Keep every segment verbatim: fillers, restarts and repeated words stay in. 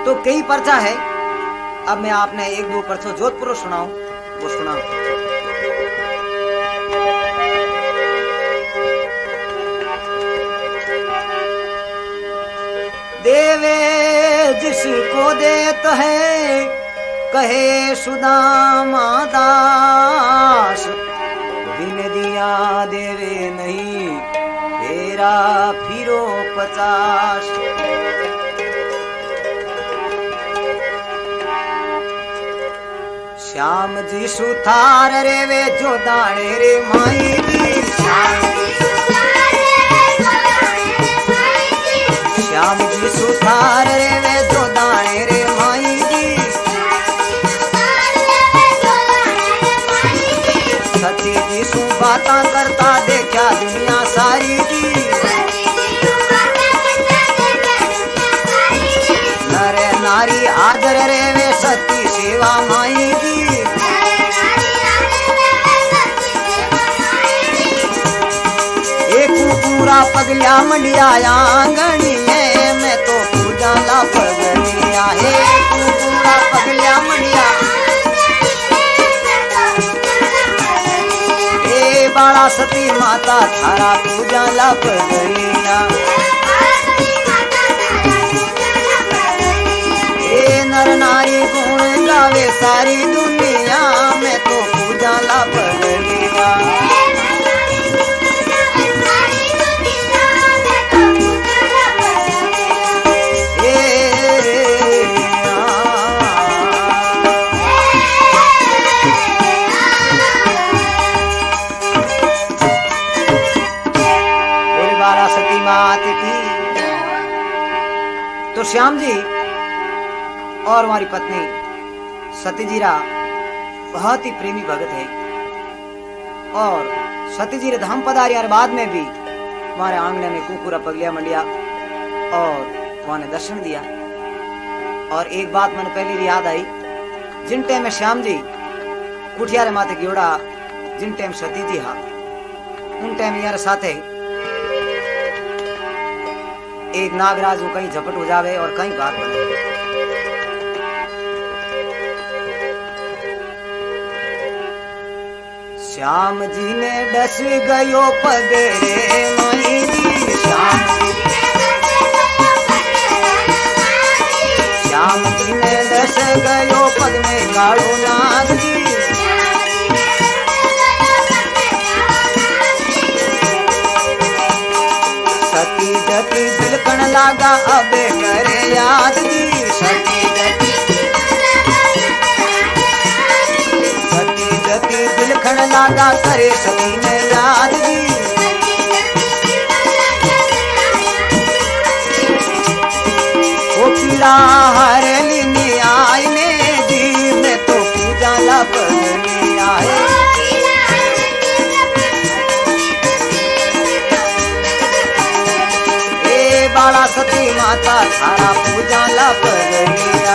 तो कई पर्चा है। अब मैं आपने एक दो पर्चो जोधपुर सुनाऊं, वो सुनाऊं। देवे जिसको देत है कहे सुदामा दास, बिन दिया देवे नहीं तेरा फिरो पचास। श्याम जी सुथार रे वे जो दाणे रे माई जी, श्याम जी सुथार रे वे जो दाणे रे माई जी। सती जी सु बाता करता देखा दुनिया सारी जी, नरे नारी आदर रे वे सती सेवा माई जी। एक पूरा पगलिया मंडिया आंगनी है, मैं तो पूजा ला पगलिया है। पूरा पगलिया मंडिया ए बाला सती माता थारा पूजा ला पगलिया। ए नर नारी गुण गावे सारी दुनिया, मैं तो पूजा ला पगलिया। तो श्याम जी और हमारी पत्नी सती जी रा बहुत ही प्रेमी भगत है, और सती जी रे धाम पधारिया बाद में भी हमारे आंगने में कुकुरा पगलिया मंडिया और वहां ने दर्शन दिया। और एक बात मैंने पहले याद आई, जिन टाइम में श्याम जी कुठिया रे माथे गियोड़ा, जिन टाइम सती जी हा उन टाइम यार साथे एक नागराज कहीं झपट हो जावे और कहीं बात बने। श्याम जी ने डस गयो पगरे माई जी, श्याम श्याम जी ने डस गयो पग में काड़ो नाग जी। सती जती बिलकण लागा अबे करे याद जी, सती जती सती जती बिलकण लागा करे सती ने याद जी। ओ पीड़ा हरली में आई ने जी, मैं तो पूजा ला पगली आए। बाला सती माता थारा पूजा ला पगलिया।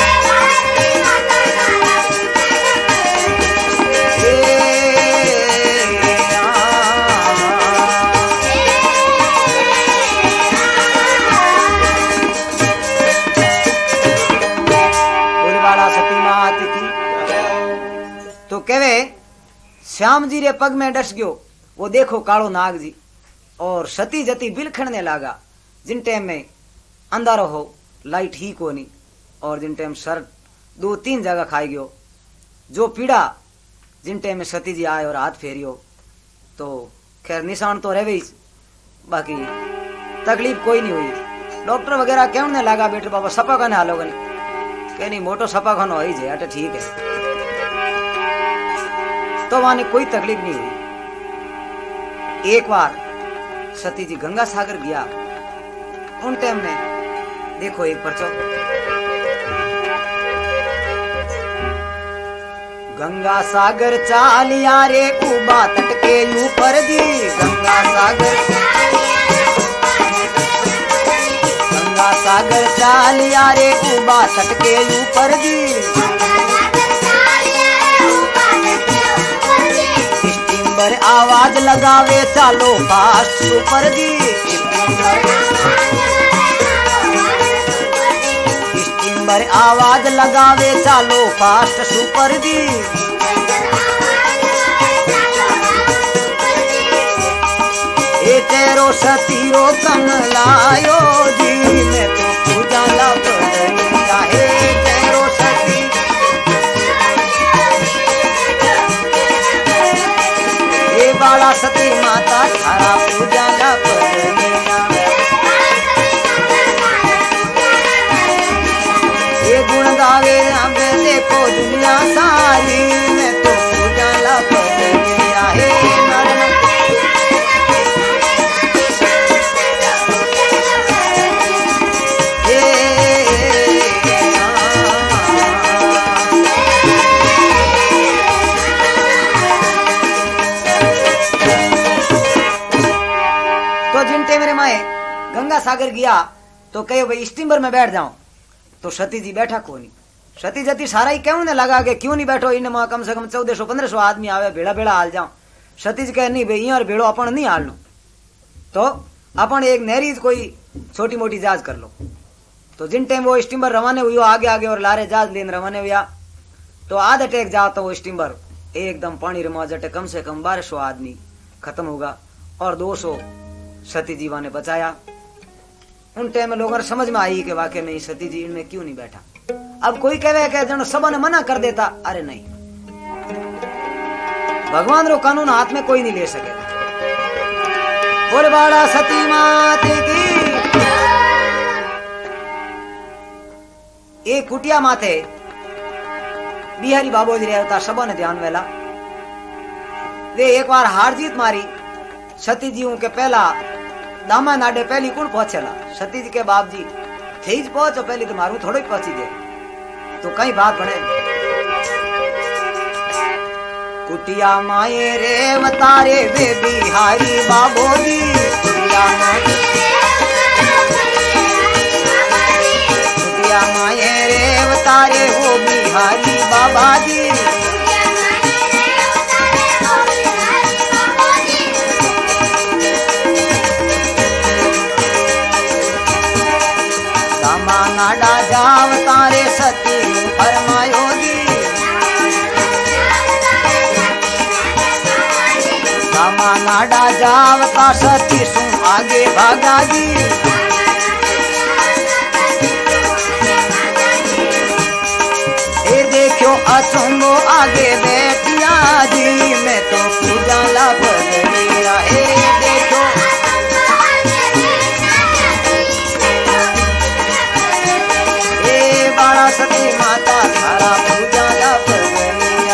बाला सती माता की तो कहवे श्याम जी रे पग में डस गयो, वो देखो कालो नाग जी। और सती जती बिलखणने लागा, जिन टाइम में अंधारो हो लाइट ही को नहीं, और जिन टाइम सर दो तीन जगह खाई गयो। जो पीड़ा जिन टाइम में सती जी आए और हाथ फेरियो, तो खैर निशान तो रहे ही, बाकी तकलीफ कोई नहीं हुई। डॉक्टर वगैरह कहने लगा बेटे बाबा सपा खाने हालोगे नहीं, कह नहीं मोटो सपा खानो हो ही जाए, अटे ठीक है। तो वहां कोई तकलीफ नहीं हुई। एक बार सती जी गंगा सागर गया, उन टाइम में देखो एक पर्चो, गंगा सागर चालिया रे उबा तटके ऊपर दी। गंगा सागर गंगा सागर चालिया रे उबा तटके ऊपर दी। स्टीमर आवाज लगावे चालो फास्ट ऊपर दी। सिंगर आवाज लगावे चालो फास्ट सुपर दी। ए तेरो सतीरो कन लायो जी मैं तो पूजा ला बदलिया हे तेरो सती। ए बाला सती माता थारा पूजा ला बदलिया। ये गुण गावे आगे देखो दुनिया सारी मैं तो पूजा ला बदलिया हे नर। गंगा सागर गया तो कहे भाई स्टीमर में बैठ जाऊं तो सती जी बैठा को नहीं। सती जती सारा ही क्यों ने लगा के क्यों नहीं बैठो इन मां कम से कम चौदह सौ पंद्रह सौ आदमी आवे भेड़ा भेड़ा हाल जाऊं। सती जी कहे नहीं भाई यहाँ भेड़ो अपन नहीं हाल लो तो अपन एक नहरी कोई छोटी मोटी जहाज कर लो। तो जिन टाइम वो स्टीमर रवाने हुई आगे आगे और लारे जहाज लेने रवाने हुआ तो आध अटैक जाता वो स्टीमर एकदम पानी रमा जटे कम से कम बारह सौ आदमी खत्म होगा और दो सौ सती जीवा ने बचाया। उन टाइम में लोगों ने समझ में आई कि वाकई में सती जी इनमें क्यों नहीं बैठा। अब कोई कहे कि जन सब ने मना कर देता, अरे नहीं, भगवान रो कानून हाथ में कोई नहीं ले सके। बोल बाड़ा सती मात की। एक कुटिया माथे बिहारी बाबू जी रहता सबों ने ध्यान वेला वे एक बार हार जीत मारी सती जी के पहला दामा नाडे पहली कौन पहुंचेला सती जी के बाप जी थे पहुंचो पहली तो मारू थोड़ी पहुंची दे तो कई बात बने। कुटिया माए रे मतारे वे बिहारी बाबू जी कुटिया माए कुटिया माए रे मतारे वो बिहारी बाबा जी। नाडा जाव तारे सती फरमायो जी रामा नाडा जाव ता सती सु आगे भागा जी। ए देखो असंगो आगे बैठिया जी मैं तो पूजा ला बदलिया। ए देखो सती माता थारा पूजा ला बदलिया।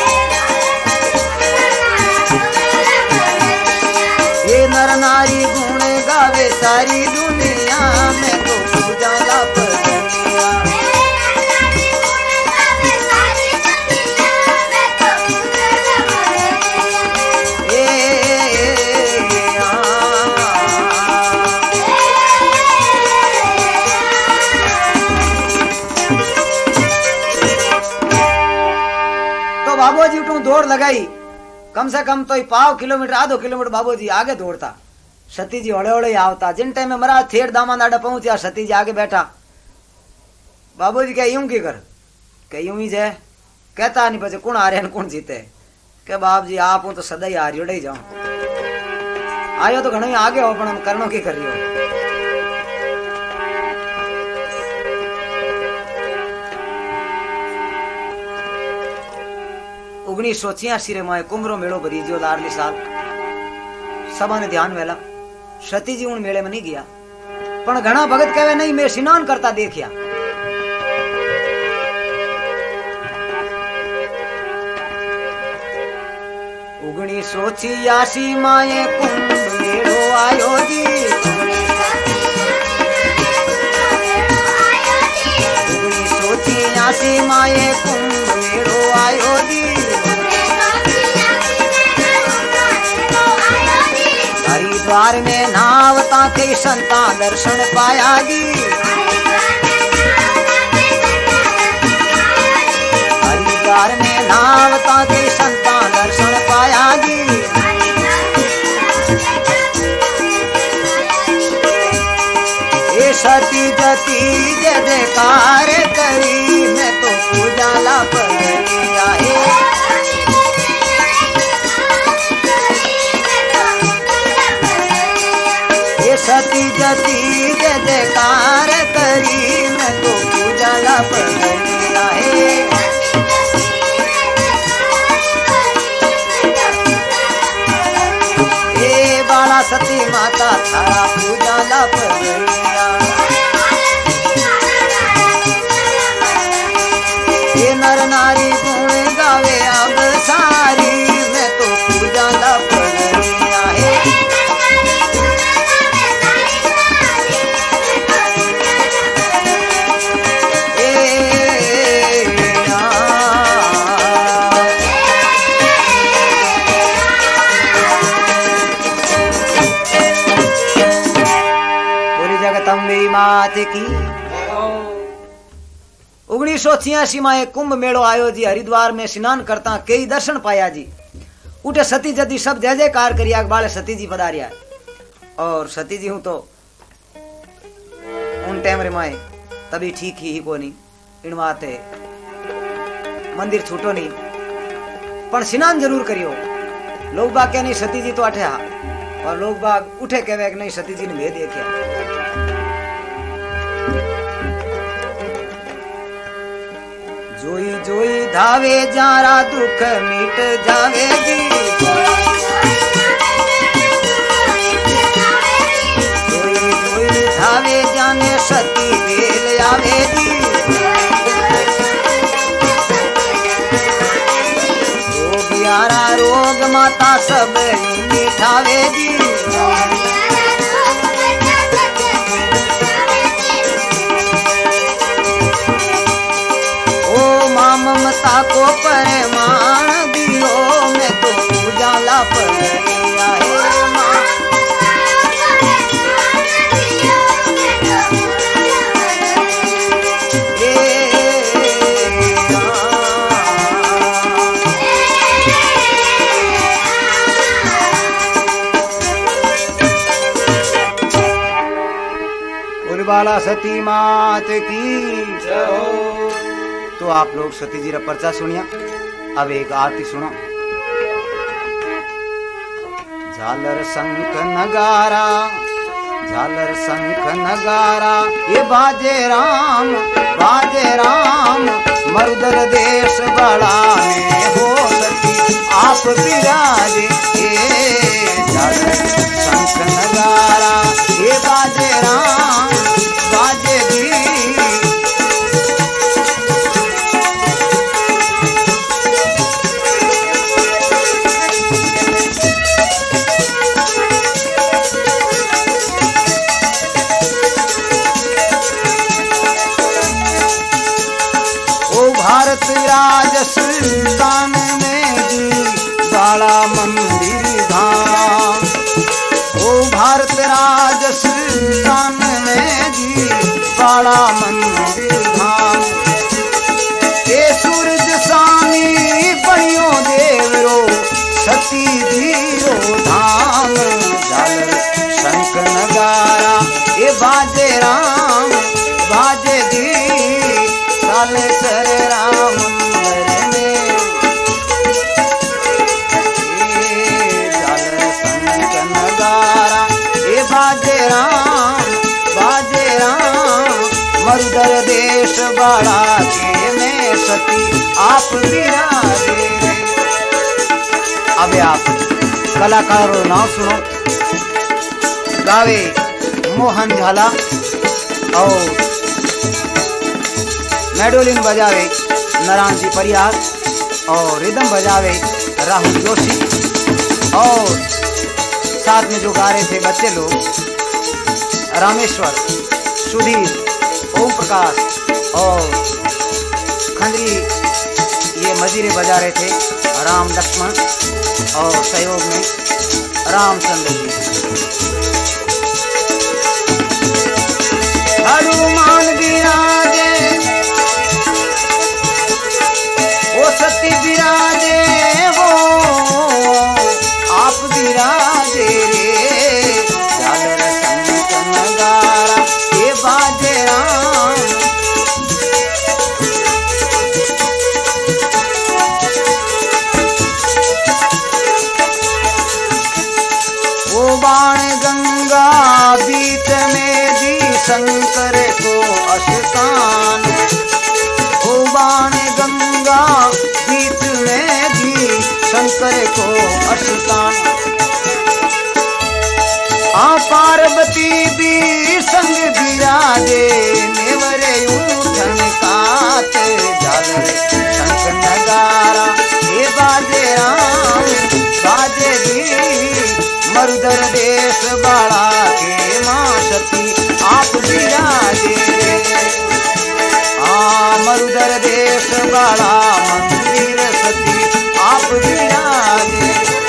ये नर नारी गुण गावे सारी दुनिया में तो पूजा ला बदलिया। बाबूजी उठू दौड़ लगाई कम से कम तो पाव किलोमीटर आधो किलोमीटर बाबूजी आगे दौड़ता सती जी हौले हौले आवता। जिन टाइम में मरा थेड़ दामा नाडा पहुंचा सती जी आगे बैठा। बाबूजी क्या यूं की कर के यूं ही जे कहता नहीं बचे कौन आ रहे कौन जीते के बाप जी आप तो सदा ही आ रही हो जाओ आयो तो घणो आगे हो पण करनो की कर रही हो। उगनीस सौ छियासी रे माए कुमरो मेड़ो भरी जो लारली साल सबा ने ध्यान वेला सती जी उन मेले में नहीं गया पण घना भगत कहवे नहीं मैं स्नान करता देखिया। उगनीस सौ छियासी माए कुंभ मेड़ो आयो जी उगनीस सौ छियासी माए कुंभ मेड़ो आयो जी। हरिद्वार में नावता के संता दर्शन पाया जी हरिद्वार में नावता के संता दर्शन पाया जी। ये सती जती जय जयकार करी मैं तो पूजा ला पगड़िया है। ये सती जती जय जयकार करी मैं तो पूजा ला पगड़िया है। ए बाला सती माता थारा पूजा ला पगड़िया। ये नर नारी गुण गावे अब सारी मैं तो पूजा ला पगड़िया है। मात की उन्नीस सौ छियासी में एक कुंभ मेड़ो आयो जी। हरिद्वार में स्नान करता कई दर्शन पाया जी। उठे सती जती सब जय जयकार करिया बाले सती जी पधारिया। और सती जी हूं तो उन टाइम रे माए तभी ठीक ही, ही को नहीं इन बाते मंदिर छूटो नहीं पर स्नान जरूर करियो। लोग बाग क्या नहीं सती जी तो अठे हा और लोग बाग उठे कहवे नहीं सती जी ने भेद देखिया। जोई जोई धावे जारा दुख मिट जावे जी। जोई जोई धावे जाने सती वेल आवे जी। रोग यारा रोग माता सब मिठावे जी। ममता को परमान दियो मैं तो पूजा ला पगड़िया है माँ। बाला सती मात की जय हो। तो आप लोग सती जी रा पर्चा सुनिया। अब एक आरती सुनो। झालर शंख नगारा झालर शंख नगारा ये बाजे राम बाजे राम मरुदर देश बड़ा में हो सती आप विराजे। झालर शंख नगारा ये बाजे राम बाजे जी। भारत राजस्थान में जी बाला मंदिर धाम। ओ भारत राजस्थान में जी बाला मंदिर धाम। ये सूरज सानी बनियो देवरो सती जीरो धाम। झालर शंख नगारा ये बाजे राम बाजे जी। साले कर राम मंदिर में झालर शंख नगारा ये बाजे राम बाजे राम मरुदर देश बड़ा के में सती आप विराजे। अब आप कलाकारों नाम सुनो। गावे मोहन झाला और मेडोलिन बजावे नारायण जी परियार और रिदम बजावे राहुल जोशी और साथ में जो गा रहे थे बच्चे लोग रामेश्वर सुधीर ओम प्रकाश और खंजरी ये मजीरे बजा रहे थे राम लक्ष्मण और सहयोग में रामचंद्र जी। हनुमान विराजे वो सती विराजे वो आप विराजे रे झालर शंख नगारा ये शंकर को अष्टान। ओ बाण गंगा बीच में जी शंकर को अष्टान। आ पार्वती भी संग विराजे नेवरे उठन कात झालर शंख नगारा। हे बाजे राम बाजे भी मरुधर देश बाड़ा के मां सती आप विराजे। आ मरुधर देश बाड़ा मंदिर सती आप विराजे।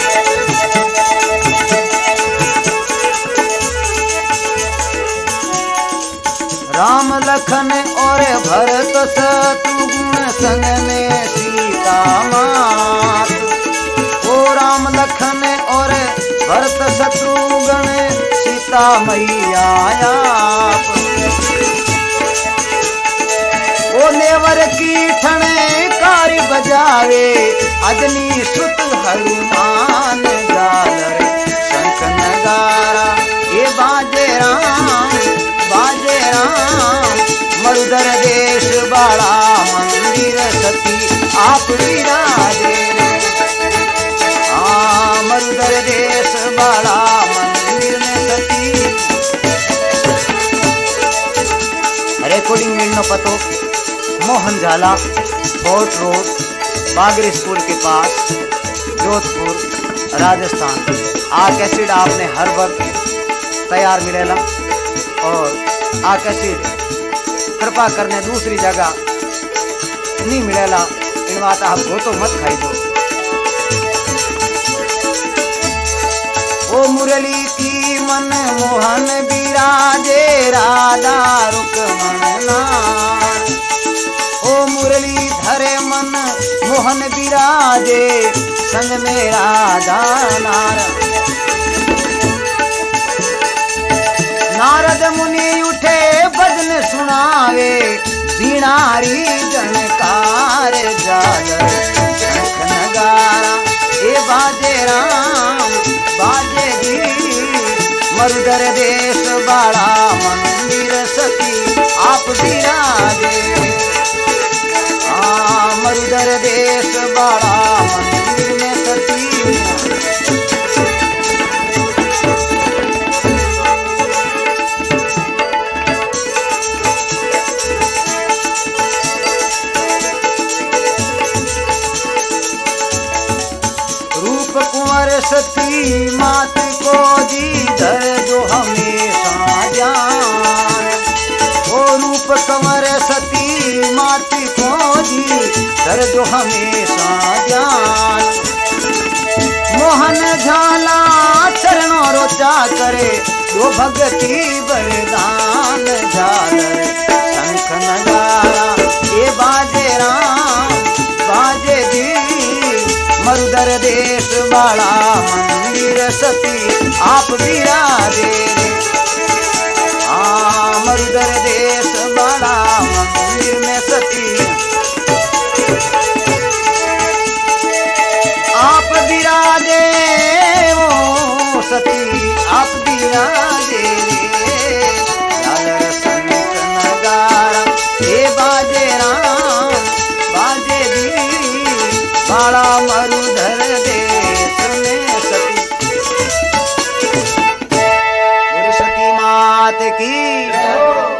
राम लखन और भरत शत्रुघ्न संग में सीता मात। ओ राम लखन और भरत शत्रुघ्न सीता मैया आप। ओ नेवर की ठणे कारी बजावे अजनी सुत हनुमान झालर शंख नगारा। ये बाजे राम बाजे राम मरुधर देश बाड़ा मंदिर सती आप विराजे। आ मरुधर देश बाड़ा मंदिर में सती। रिकॉर्डिंग मिलनो पतो मोहन झाला फोर्ट रोड बागरी स्कूल के पास जोधपुर राजस्थान। आ कैसेट आपने हर वक्त तैयार मिलेला और आ कैसेट कृपा करने दूसरी जगह नहीं मिलेला। इन बात आप वो तो मत खाई दो। ओ मुरली की मन मोहन विराजे राधा रुकमन नार। ओ मुरली धरे मन मोहन विराजे संग में राधा नार। नारद मुनि उठे भजन सुनावे बीणारी जनकार झालर शंख नगारा। ए बाजे राम बाजे जी मरुधर देश बाड़ा मंदिर सती आप विराजे। आ मरुधर देश बाड़ा मंदिर में सती। कुंवर सती मात को जी धर जो हमेशा जान। ओ रूप कंवर सती मात को जी धर जो हमेशा जान। मोहन झाला चरणों रोचा करे दो भगती वरदान झालर शंख नगारा। ये बाजे राम बाजे जी मरुधर देश बाड़ा मंदिर सती आप विराजे। आ मरुधर देश बाड़ा मंदिर में सती आप विराजे। ओ सती आप विराजे झालर शंख नगारा। हे बाजे राम बाजे दी बाड़ा मरुधर देश में सती। सती मात की